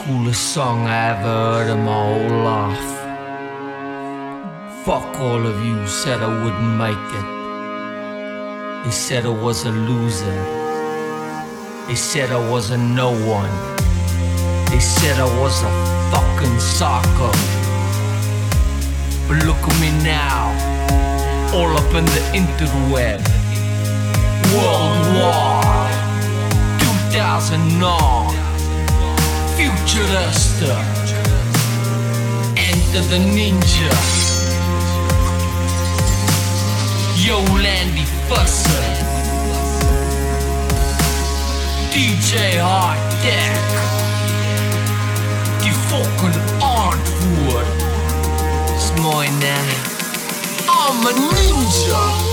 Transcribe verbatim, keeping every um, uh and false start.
coolest song I ever heard in my whole life. Fuck all of you who said I wouldn't make it. They said I was a loser. They said I was a no one. They said I was a fucking psycho. But look at me now, all up in the interweb. Worldwide, two thousand nine, futuristic. Enter the ninja. Yo, Landy Fusser, D J Hard Deck, die fucking Antwoord is mooi, nee. I'm a ninja.